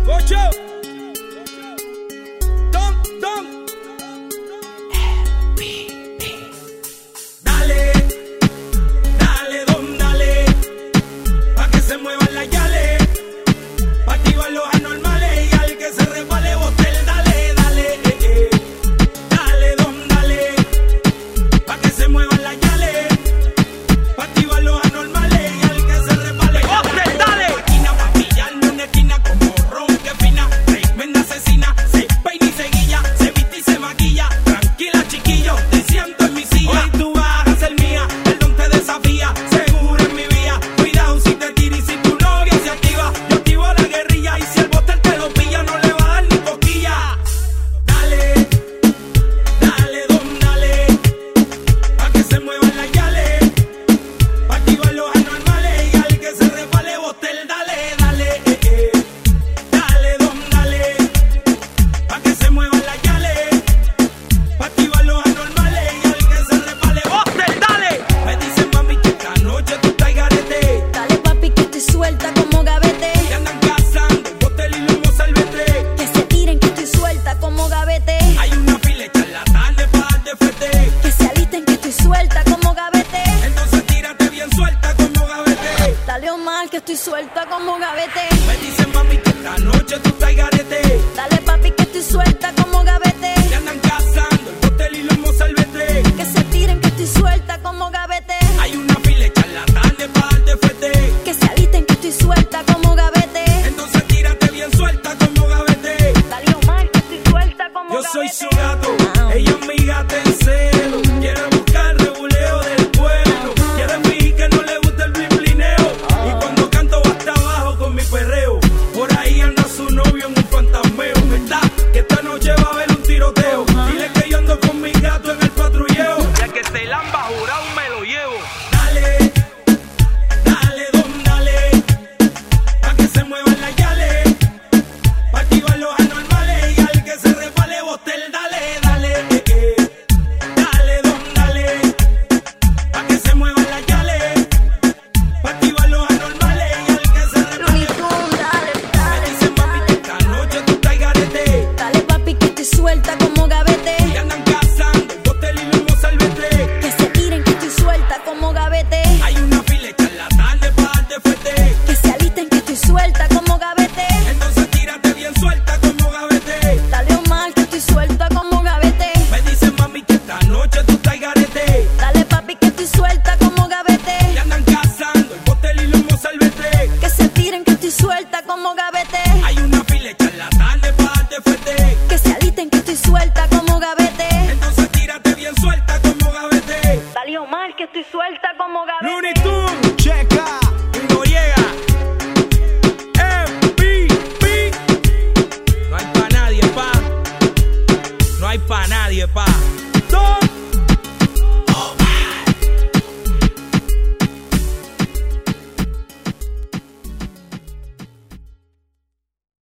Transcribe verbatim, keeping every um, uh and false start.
Ocho. Don, don. Dale, dale, don, dale. Pa' que se muevan las yales. Pa' activar los anormales. Y al que se resbale, botel, dale, dale. Eh, eh. Dale, don, dale. Pa' que se muevan las yales. Pa' activar los anormales. Y al que se resbale, botel, dale. Máquina pa' pillarme una esquina como ron que fina. Tremenda asesina. Se peina y se guilla. Se viste y se maquilla. Tranquila, chiquillo. Te siento en mi silla. Hoy tú vas a ser mía. El don te desafía. Seguro en mi vía. Cuidado si te tira y si tu novia se activa. Yo activo la guerrilla. Y si el botel te lo pilla, no le va a dar ni cosquilla. Dale, dale, don, dale. Pa' que se muevan las yales. Pa' activar los anormales. Y al que se resbale, botel, dale, dale. Eh, eh. Dale, don, dale. Pa' que se muevan las yales. Pa' activar los anormales. Y al que se resbale, botel, dale. Me dicen, mami, que esta noche tú estás garete. Dale, papi, que estoy suelta como gavete. Que andan cazando el botel y los mozalbetes. Que se tiren, que estoy suelta como gavete. Hay una fila hecha en la tarde para darte fete. Que se alisten, que estoy suelta como gavete. Entonces tírate bien suelta como gavete. Dale, Omar, que estoy suelta como gavete. Me dicen, mami, que esta noche tú estás garete. Dale, papi, que estoy suelta como gavete. Que andan cazando el botel y los mozalbetes. Que se tiren, que estoy suelta como gavete. Hay una fila hecha en la tarde para darte fete. Que se alisten, que estoy suelta como gavete. Entonces tírate bien suelta como gavete. Dale, Omar, que estoy suelta como Yo gavete. soy su gato, ella es mi gata en celo. Quiere buscar rebuleo del pueblo. Quiere fingir que no le gusta el blinblineo. Y cuando canto va hasta abajo con mi perreo. Por ahí anda su novio en un fantasmeo. ¿Verdad? Que esta noche va a haber un tiroteo. Dile que yo ando con mi gato en el patrulleo. Ya que se lamba jurado me lo llevo. Dale, dale, don, dale. Pa' que se muevan las yales. Pa' activar los anormales. Y al que se resbale, botel, dale, dale. Eh, eh. Dale, don, dale. Pa' que se muevan las yales. Pa' activar los anormales. Y al que se resbale, Looney Tunes, dale, me dale, dicen, mami, que esta noche tú estás garete. dale, papi, que estoy suelta como gavete. Que andan cazando el botel y los mozalbetes. Que se tiren, que estoy suelta como gavete. Hay una fila hecha en la tarde para darte fete. Que se alisten, que estoy suelta como gavete. Entonces tírate bien suelta como gavete. Dale, Omar, que estoy suelta como gavete. Me dicen, mami, que esta noche tú estás garete. Dale, papi, que estoy suelta como gavete. Que andan cazando el botel y los mozalbetes. Que se tiren, que estoy suelta como gavete. Hay una fila hecha en la tarde para darte fete. Que se alisten, que estoy suelta como gavete. Entonces tírate bien suelta como gavete. Dale, Omar, que estoy suelta